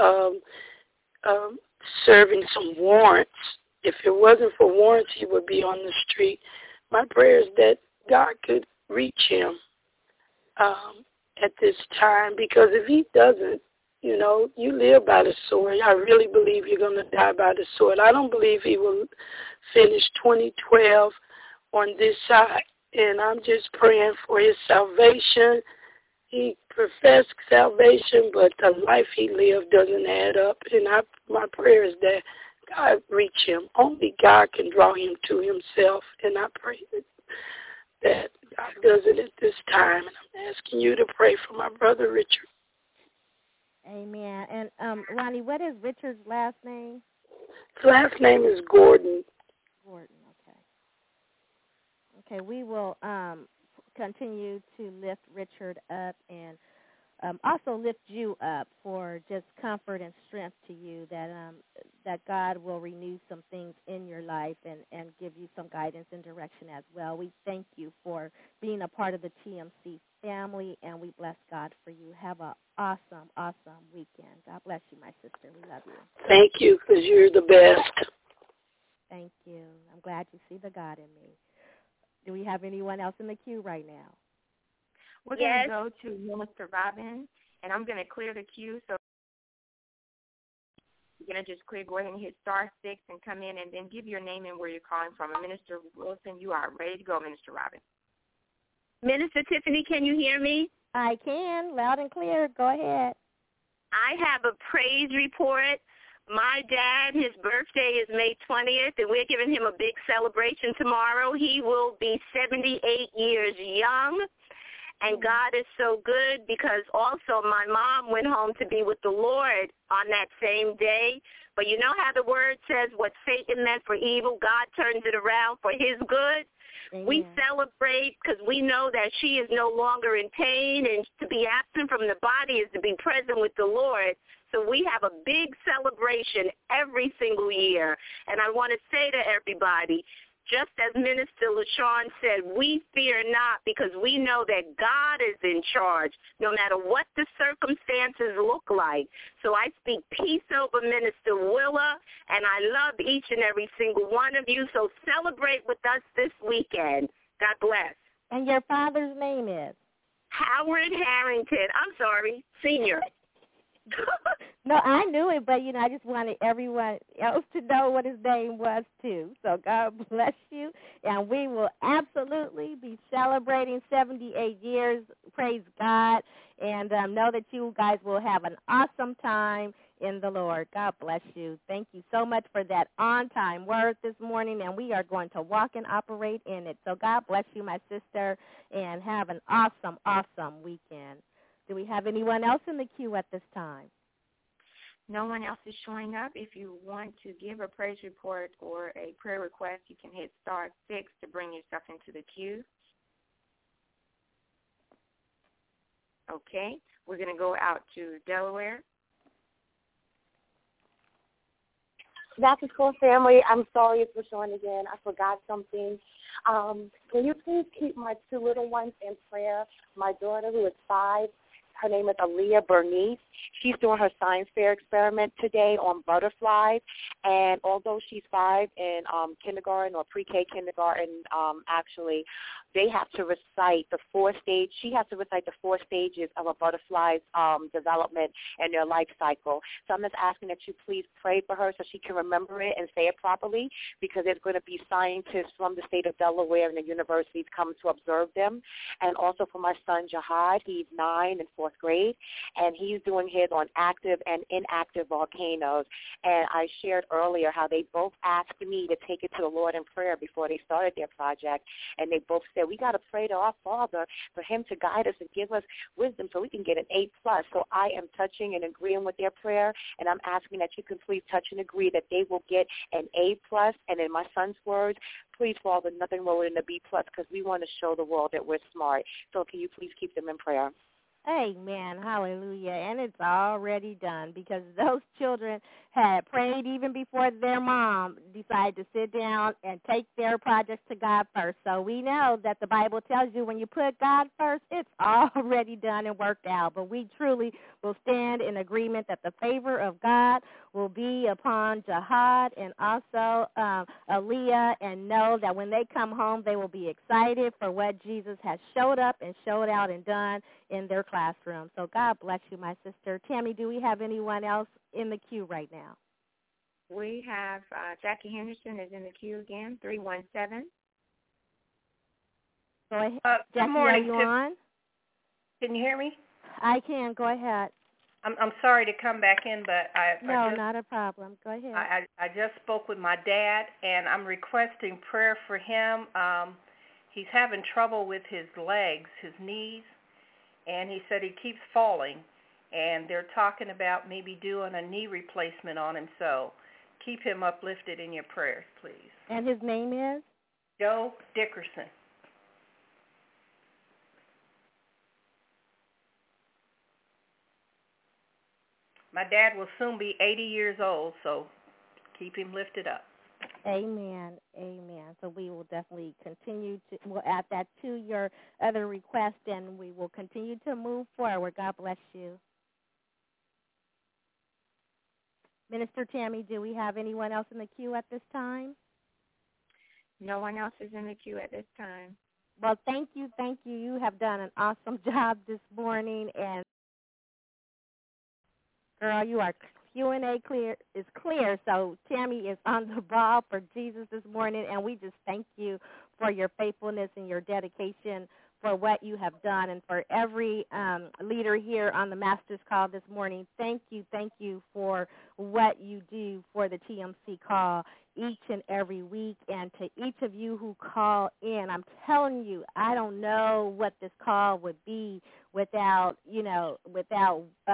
Speaker 9: serving some warrants. If it wasn't for warrants, he would be on the street. My prayers that God could reach him at this time, because if he doesn't, you know, you live by the sword. I really believe you're going to die by the sword. I don't believe he will finish 2012 on this side. And I'm just praying for his salvation. He professed salvation, but the life he lived doesn't add up. And my prayer is that God reach him. Only God can draw him to himself. And I pray that God does it at this time. And I'm asking you to pray for my brother Richard.
Speaker 1: Amen. And, Ronnie, what is Richard's last name?
Speaker 9: His last name is Gordon.
Speaker 1: Gordon, okay. Okay, we will continue to lift Richard up and also lift you up for just comfort and strength to you, that God will renew some things in your life and give you some guidance and direction as well. We thank you for being a part of the TMC family, and we bless God for you. Have an awesome, awesome weekend. God bless you, my sister. We love you.
Speaker 9: Thank you, because you're the best.
Speaker 1: Thank you. I'm glad you see the God in me. Do we have anyone else in the queue right now?
Speaker 8: We're going to go to Minister Robin, and I'm going to clear the queue. So you're going to just go ahead and hit *6 and come in and then give your name and where you're calling from. And Minister Wilson, you are ready to go, Minister Robin.
Speaker 3: Minister Tiffany, can you hear me?
Speaker 1: I can, loud and clear. Go ahead.
Speaker 3: I have a praise report. My dad, his birthday is May 20th, and we're giving him a big celebration tomorrow. He will be 78 years young, and God is so good because also my mom went home to be with the Lord on that same day, But you know how the word says what Satan meant for evil, God turns it around for his good? Amen. We celebrate because we know that she is no longer in pain, and to be absent from the body is to be present with the Lord. So we have a big celebration every single year. And I want to say to everybody, just as Minister LaShawn said, we fear not because we know that God is in charge no matter what the circumstances look like. So I speak peace over Minister Willa, and I love each and every single one of you. So celebrate with us this weekend. God bless.
Speaker 1: And your father's name is?
Speaker 3: Howard Harrington. I'm sorry, Senior.
Speaker 1: No, I knew it, but, I just wanted everyone else to know what his name was, too. So God bless you, and we will absolutely be celebrating 78 years. Praise God, and know that you guys will have an awesome time in the Lord. God bless you. Thank you so much for that on-time word this morning, and we are going to walk and operate in it. So God bless you, my sister, and have an awesome, awesome weekend. Do we have anyone else in the queue at this time?
Speaker 8: No one else is showing up. If you want to give a praise report or a prayer request, you can hit *6 to bring yourself into the queue. Okay, we're going to go out to Delaware.
Speaker 4: Baptist School family, I'm sorry for showing again. I forgot something. Can you please keep my two little ones in prayer? My daughter, who is 5, her name is Aaliyah Bernice. She's doing her science fair experiment today on butterflies, and although she's 5 in kindergarten or pre-K kindergarten, actually, they have to recite the 4 stages. She has to recite the 4 stages of a butterfly's development and their life cycle. So I'm just asking that you please pray for her so she can remember it and say it properly, because there's going to be scientists from the state of Delaware and the universities come to observe them. And also for my son Jihad, he's 9 in 4th grade, and he's doing his on active and inactive volcanoes. And I shared earlier how they both asked me to take it to the Lord in prayer before they started their project, and they both said, we got to pray to our Father for him to guide us and give us wisdom so we can get an A+. So I am touching and agreeing with their prayer, and I'm asking that you can please touch and agree that they will get an A+. And in my son's words, please, Father, nothing lower than a B+, because we want to show the world that we're smart. So can you please keep them in prayer?
Speaker 1: Amen. Hallelujah. And it's already done, because those children had prayed even before their mom decided to sit down and take their projects to God first. So we know that the Bible tells you when you put God first, it's already done and worked out. But we truly will stand in agreement that the favor of God will be upon Jihad and also Aaliyah, and know that when they come home, they will be excited for what Jesus has showed up and showed out and done in their classroom. So God bless you, my sister. Tammy, do we have anyone else in the queue right now?
Speaker 8: We have Jackie Henderson is in the queue again, 317.
Speaker 1: Go ahead.
Speaker 5: Good
Speaker 1: Jackie,
Speaker 5: morning.
Speaker 1: are you on?
Speaker 5: Can you hear me?
Speaker 1: I can. Go ahead.
Speaker 5: I'm sorry to come back in, but
Speaker 1: not a problem. Go ahead.
Speaker 5: I just spoke with my dad, and I'm requesting prayer for him. He's having trouble with his legs, his knees, and he said he keeps falling, and they're talking about maybe doing a knee replacement on him. So keep him uplifted in your prayers, please.
Speaker 1: And his name is?
Speaker 5: Joe Dickerson. My dad will soon be 80 years old, so keep him lifted up.
Speaker 1: Amen. Amen. So we will definitely we'll add that to your other request, and we will continue to move forward. God bless you. Minister Tammy, do we have anyone else in the queue at this time?
Speaker 8: No one else is in the queue at this time.
Speaker 1: Well, thank you. You have done an awesome job this morning, and girl, you are Q&A is clear. So Tammy is on the ball for Jesus this morning, and we just thank you for your faithfulness and your dedication for what you have done, and for every leader here on the Master's Call this morning. Thank you for what you do for the TMC Call each and every week, and to each of you who call in. I'm telling you, I don't know what this call would be without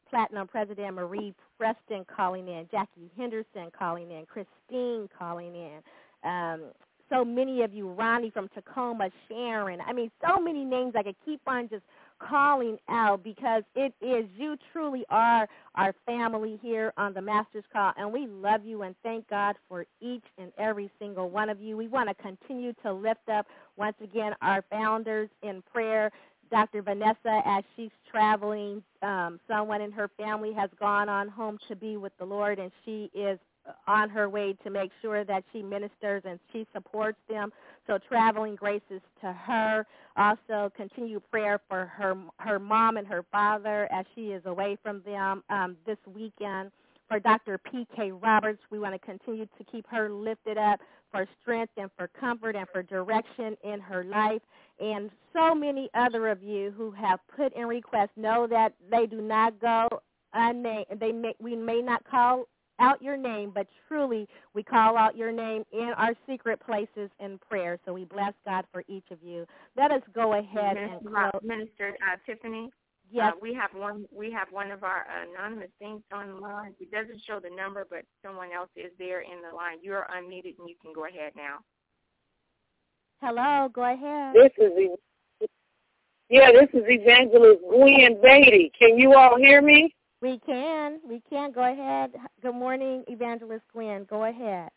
Speaker 1: Platinum President Marie Preston calling in, Jackie Henderson calling in, Christine calling in. So many of you, Ronnie from Tacoma, Sharon. I mean, so many names I could keep on just calling out because it is, you truly are our family here on the Master's Call, and we love you and thank God for each and every single one of you. We want to continue to lift up, once again, our founders in prayer. Dr. Vanessa, as she's traveling, someone in her family has gone on home to be with the Lord, and she is on her way to make sure that she ministers and she supports them. So traveling graces to her. Also, continue prayer for her mom and her father as she is away from them this weekend. For Dr. P.K. Roberts, we want to continue to keep her lifted up for strength and for comfort and for direction in her life. And so many other of you who have put in requests, know that they do not go unnamed. We may not call out your name, but truly we call out your name in our secret places in prayer. So we bless God for each of you. Let us go ahead and close.
Speaker 8: Minister Tiffany.
Speaker 1: Yes.
Speaker 8: We have one of our anonymous saints on the line. It doesn't show the number, but someone else is there in the line. You're unmuted, and you can go ahead now.
Speaker 1: Hello, go ahead.
Speaker 9: This is Evangelist Gwen Beatty. Can you all hear me?
Speaker 1: We can. Go ahead. Good morning, Evangelist Gwen. Go ahead.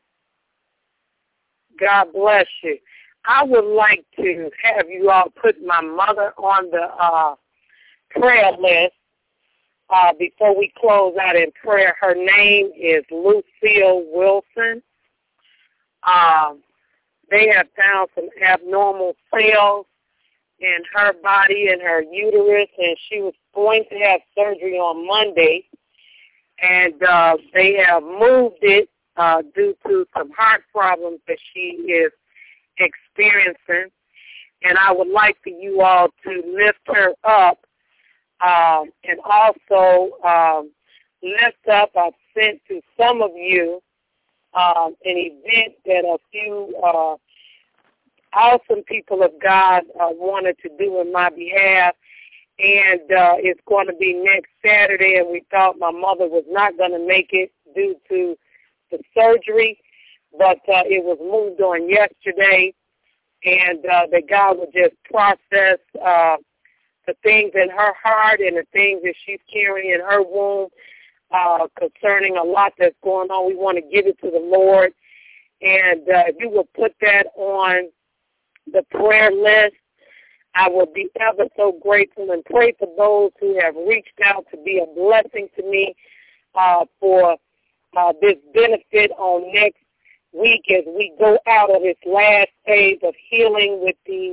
Speaker 9: God bless you. I would like to have you all put my mother on the prayer list before we close out in prayer. Her name is Lucille Wilson. They have found some abnormal cells in her body and her uterus, and she was going to have surgery on Monday, and they have moved it due to some heart problems that she is experiencing. And I would like for you all to lift her up and also lift up, I've sent to some of you an event that a few awesome people of God wanted to do in my behalf, and it's going to be next Saturday, and we thought my mother was not going to make it due to the surgery, but it was moved on yesterday, and that God would just process the things in her heart and the things that she's carrying in her womb concerning a lot that's going on. We want to give it to the Lord, and if you will put that on the prayer list, I will be ever so grateful, and pray for those who have reached out to be a blessing to me for this benefit on next week as we go out of this last phase of healing with these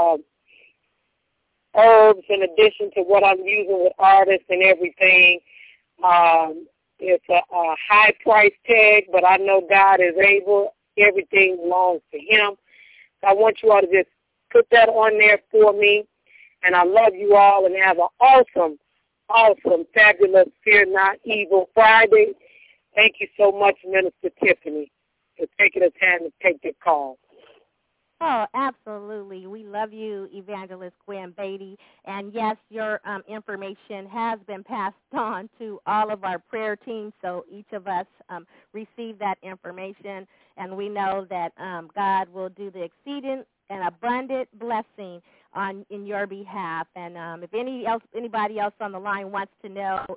Speaker 9: herbs in addition to what I'm using with artists and everything. It's a high price tag, but I know God is able. Everything belongs to Him. I want you all to just put that on there for me. And I love you all, and have an awesome, fabulous, Fear Not Evil Friday. Thank you so much, Minister Tiffany, for taking the time to take the call.
Speaker 1: Oh, absolutely. We love you, Evangelist Gwen Beatty. And, yes, your information has been passed on to all of our prayer teams, so each of us receive that information. And we know that God will do the exceeding and abundant blessing in your behalf. And if anybody else on the line wants to know,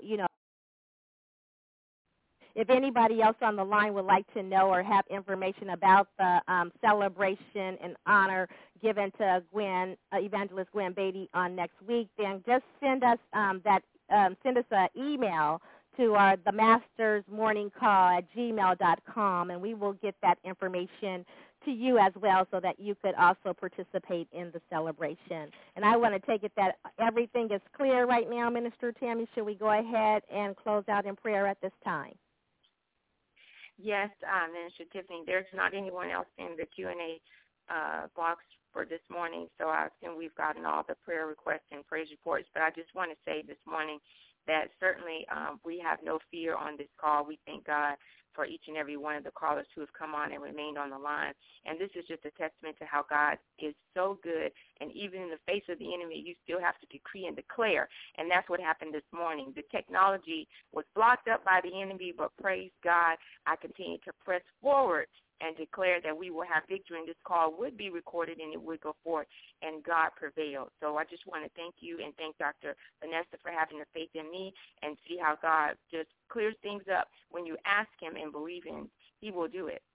Speaker 1: if anybody else on the line would like to know or have information about the celebration and honor given to Evangelist Gwen Beatty on next week, then just send us send us an email to the Masters Morning Call at gmail.com, and we will get that information to you as well so that you could also participate in the celebration. And I want to take it that everything is clear right now, Minister Tammy. Should we go ahead and close out in prayer at this time?
Speaker 8: Yes, Minister Tiffany, there's not anyone else in the Q&A box for this morning, so I assume we've gotten all the prayer requests and praise reports. But I just want to say this morning that certainly we have no fear on this call. We thank God for each and every one of the callers who have come on and remained on the line. And this is just a testament to how God is so good. And even in the face of the enemy, you still have to decree and declare. And that's what happened this morning. The technology was blocked up by the enemy, but praise God, I continue to press forward and declare that we will have victory, and this call would be recorded and it would go forth, and God prevailed. So I just want to thank you and thank Dr. Vanessa for having the faith in me, and see how God just clears things up. When you ask him and believe him, he will do it.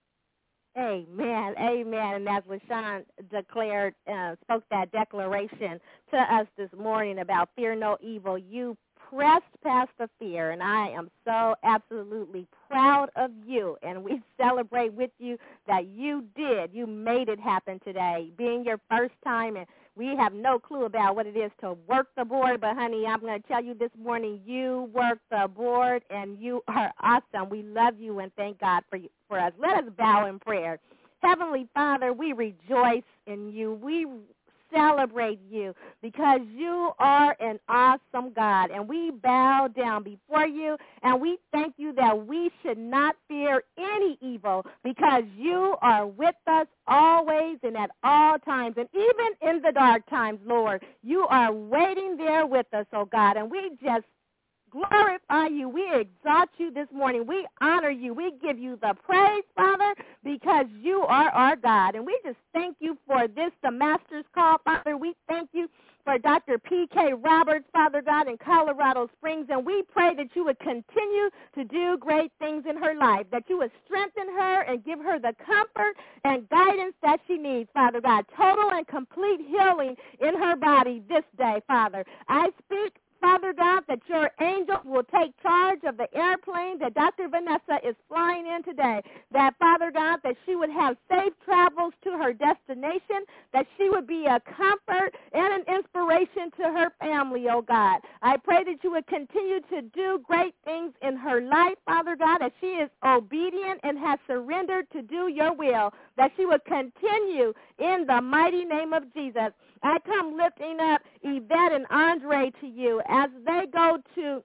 Speaker 1: Amen, amen. And as LaShawn declared, spoke that declaration to us this morning about fear no evil, you pressed past the fear, and I am so absolutely proud of you, and we celebrate with you that you made it happen today, being your first time, and we have no clue about what it is to work the board, but, honey, I'm going to tell you this morning, you work the board, and you are awesome. We love you and thank God for us. Let us bow in prayer. Heavenly Father, we rejoice in you. We celebrate you because you are an awesome God, and we bow down before you, and we thank you that we should not fear any evil because you are with us always and at all times, and even in the dark times, Lord, you are waiting there with us, oh God, and we just glorify you. We exalt you this morning. We honor you. We give you the praise, Father, because you are our God. And we just thank you for this, the Master's Call, Father. We thank you for Dr. P.K. Roberts, Father God, in Colorado Springs. And we pray that you would continue to do great things in her life, that you would strengthen her and give her the comfort and guidance that she needs, Father God. Total and complete healing in her body this day, Father. I speak, Father God, that your angels will take charge of the airplane that Dr. Vanessa is flying in today, that, Father God, that she would have safe travels to her destination, that she would be a comfort and an inspiration to her family, oh God. I pray that you would continue to do great things in her life, Father God, as she is obedient and has surrendered to do your will, that she would continue in the mighty name of Jesus. I come lifting up Yvette and Andre to you as they go to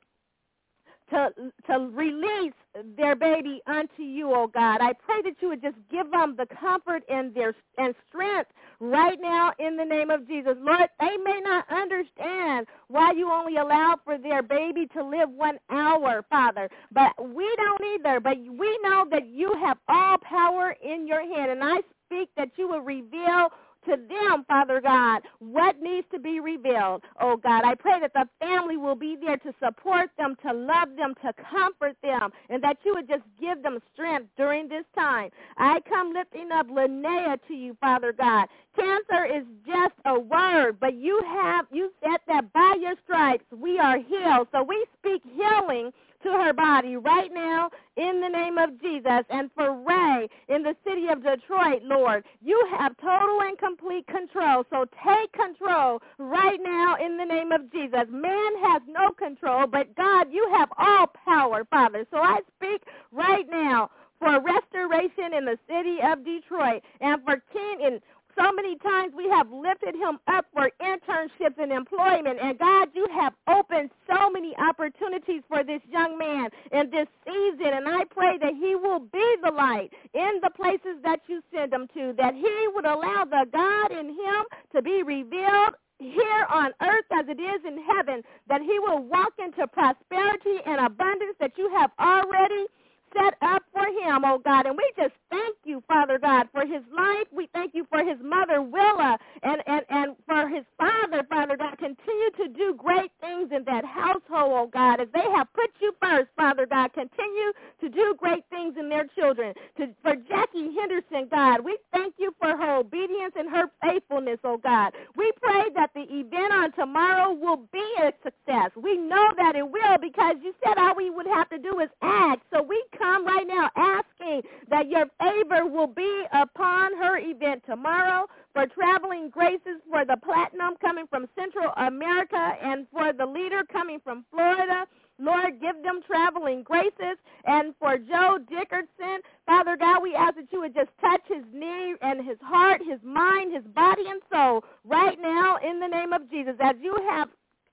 Speaker 1: release their baby unto you, oh God. I pray that you would just give them the comfort and strength right now in the name of Jesus. Lord, they may not understand why you only allow for their baby to live 1 hour, Father, but we don't either. But we know that you have all power in your hand, and I speak that you will reveal to them, Father God, what needs to be revealed, oh God. I pray that the family will be there to support them, to love them, to comfort them, and that you would just give them strength during this time. I come lifting up Linnea to you, Father God. Cancer is just a word, but you said that by your stripes we are healed. So we speak healing to her body right now in the name of Jesus. And for Ray in the city of Detroit, Lord, you have total and complete control. So take control right now in the name of Jesus. Man has no control, but God, you have all power, Father. So I speak right now for restoration in the city of Detroit, and for King and so many times we have lifted him up for internships and employment. And, God, you have opened so many opportunities for this young man in this season. And I pray that he will be the light in the places that you send him to, that he would allow the God in him to be revealed here on earth as it is in heaven, that he will walk into prosperity and abundance that you have already set up for him, oh God. And we just thank you, Father God, for his life. We thank you for his mother, Willa, and for his father, Father God. Continue to do great things in that household, oh God, as they have put you first, Father God. Continue to do great things in their children. For Jackie Henderson, God, we thank you for her obedience and her faithfulness, oh God. We pray that the event on tomorrow will be a success. We know that it will, because you said all we would have to do is ask. So we come right now asking that your favor will be upon her event tomorrow, for traveling graces for the platinum coming from Central America and for the leader coming from Florida. Lord, give them traveling graces. And for Joe Dickerson, Father God, we ask that you would just touch his knee and his heart, his mind, his body and soul right now in the name of Jesus, as you have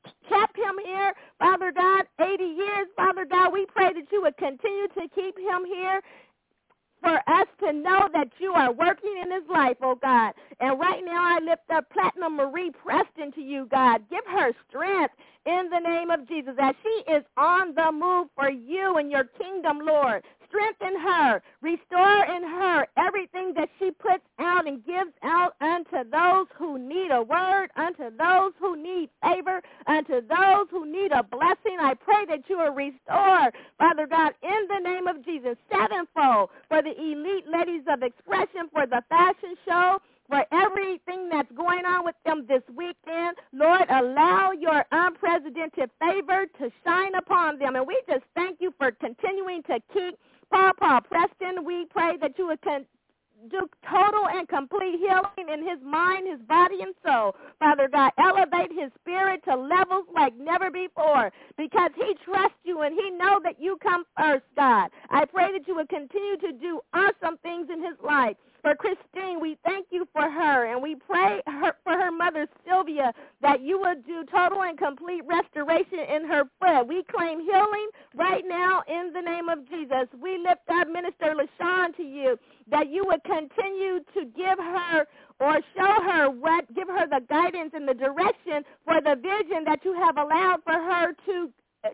Speaker 1: kept him here, Father God, 80 years, Father God. We pray that you would continue to keep him here for us to know that you are working in his life, oh God. And right now I lift up Platinum Marie Preston to you, God. Give her strength in the name of Jesus as she is on the move for you and your kingdom, Lord. Strengthen her, restore in her everything that she puts out and gives out unto those who need a word, unto those who need favor, unto those who need a blessing. I pray that you will restore, Father God, in the name of Jesus, sevenfold for the elite ladies of expression, for the fashion show, for everything that's going on with them this weekend. Lord, allow your unprecedented favor to shine upon them. And we just thank you for continuing to keep Paul Preston. We pray that you would do total and complete healing in his mind, his body, and soul. Father God, elevate his spirit to levels like never before because he trusts you and he knows that you come first, God. I pray that you would continue to do awesome things in his life. For Christine, we thank you for her, and we pray for her mother, Sylvia, that you would do total and complete restoration in her foot. We claim healing right now in the name of Jesus. We lift up Minister LaShawn to you, that you would continue to give her or show her give her the guidance and the direction for the vision that you have allowed for her to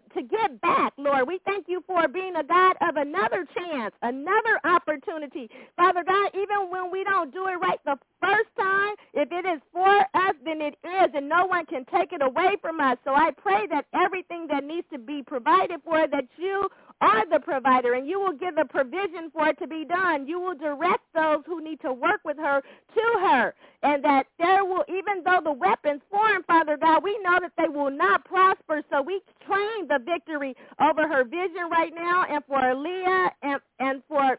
Speaker 1: get back, Lord. We thank you for being a God of another chance, another opportunity. Father God, even when we don't do it right the first time, if it is for us, then it is, and no one can take it away from us. So I pray that everything that needs to be provided for, that you are the provider, and you will give the provision for it to be done. You will direct those who need to work with her to her, and that there will, even though the weapons form, Father God, we know that they will not prosper. So we claim the victory over her vision right now, and for Aaliyah and for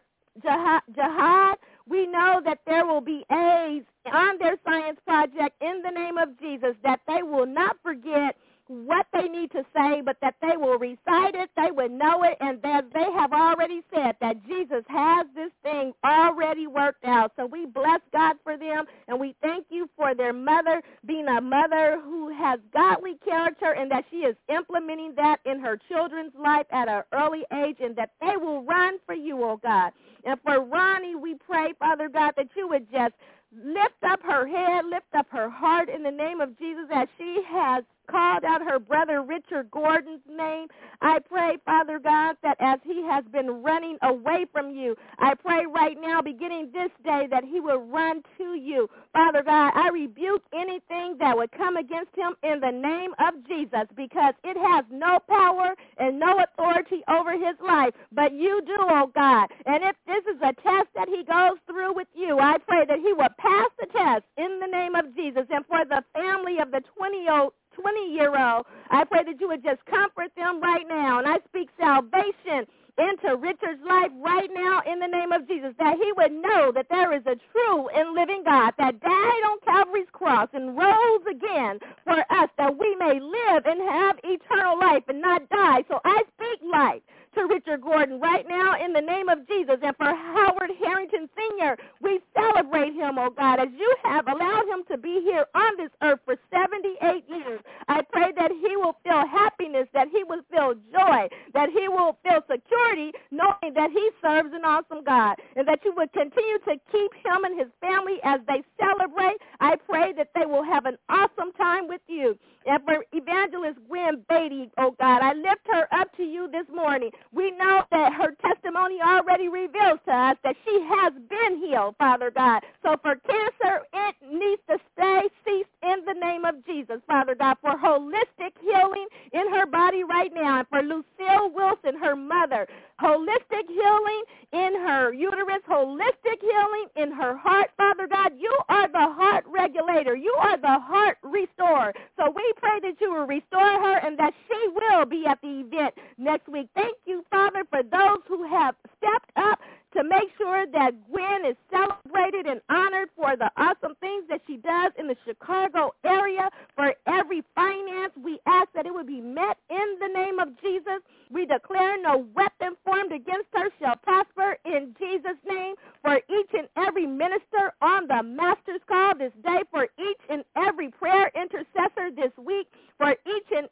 Speaker 1: Jihad, we know that there will be A's on their science project in the name of Jesus, that they will not forget what they need to say, but that they will recite it, they would know it, and that they have already said that Jesus has this thing already worked out. So we bless God for them, and we thank you for their mother being a mother who has godly character, and that she is implementing that in her children's life at an early age, and that they will run for you, oh God. And for Ronnie, we pray, Father God, that you would just lift up her head, lift up her heart in the name of Jesus as she has called out her brother Richard Gordon's name. I pray, Father God, that as he has been running away from you, I pray right now, beginning this day, that he will run to you. Father God, I rebuke anything that would come against him in the name of Jesus, because it has no power and no authority over his life, but you do, oh God. And if this is a test that he goes through with you, I pray that he will pass the test in the name of Jesus. And for the family of the 20-year-old, I pray that you would just comfort them right now. And I speak salvation into Richard's life right now in the name of Jesus, that he would know that there is a true and living God that died on Calvary's cross and rose again for us, that we may live and have eternal life and not die. So I speak life to Richard Gordon right now in the name of Jesus. And for Howard Harrington Sr., we celebrate him, oh God, as you have allowed him to be here on this earth for 78 years. I pray that he will feel happiness, that he will feel joy, that he will feel security, knowing that he serves an awesome God, and that you would continue to keep him and his family as they celebrate. I pray that they will have an awesome time with you. And for Evangelist Gwen Beatty, oh God, I lift her up to you this morning. We know that her testimony already reveals to us that she has been healed, Father God. So for cancer, it needs to cease in the name of Jesus, Father God, for holistic healing in her body right now. And for Lucille Wilson, her mother, holistic healing in her uterus, holistic healing in her heart, Father God. You are the heart regulator. You are the heart restorer. So we pray that you will restore her and that she will be at the event next week. Thank you, Father, for those who have stepped up to make sure that Gwen is celebrated and honored for the awesome things that she does in the Chicago area. For every finance, we ask that it would be met in the name of Jesus. We declare no weapon formed against her shall prosper in Jesus' name. For each and every minister on the Master's Call this day, for each and every prayer intercessor this week, for each and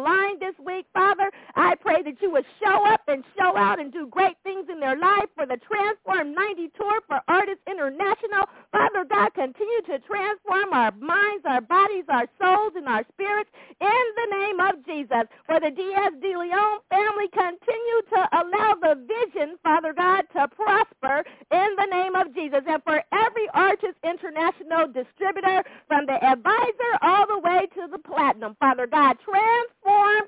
Speaker 1: line this week, Father. I pray that you would show up and show out and do great things in their life for the Transform 90 Tour for Artists International. Father God, continue to transform our minds, our bodies, our souls, and our spirits in the name of Jesus. For the Diaz de Leon family, continue to allow the vision, Father God, to prosper in the name of Jesus. And for every Artist International distributor, from the advisor all the way to the platinum, Father God, transform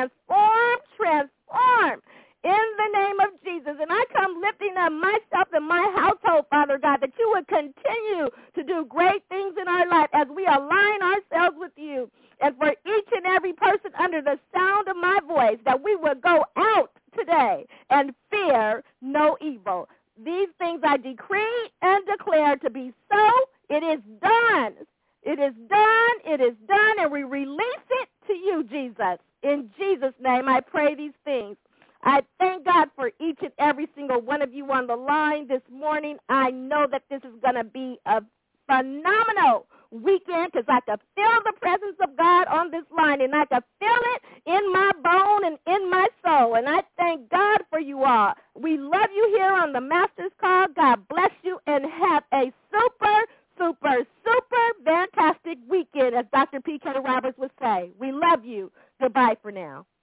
Speaker 1: in the name of Jesus. And I come lifting up myself and my household, Father God, that you would continue to do great things in our life as we align ourselves with you. And for each and every person under the sound of my voice, that we would go out today and fear no evil. These things I decree and declare to be so. It is done. It is done. It is done. And we release it to you, Jesus. In Jesus' name, I pray these things. I thank God for each and every single one of you on the line this morning. I know that this is going to be a phenomenal weekend because I could feel the presence of God on this line, and I could feel it in my bone and in my soul. And I thank God for you all. We love you here on the Master's Call. God bless you, and have a super fantastic weekend, as Dr. P.K. Roberts would say. We love you. Goodbye for now.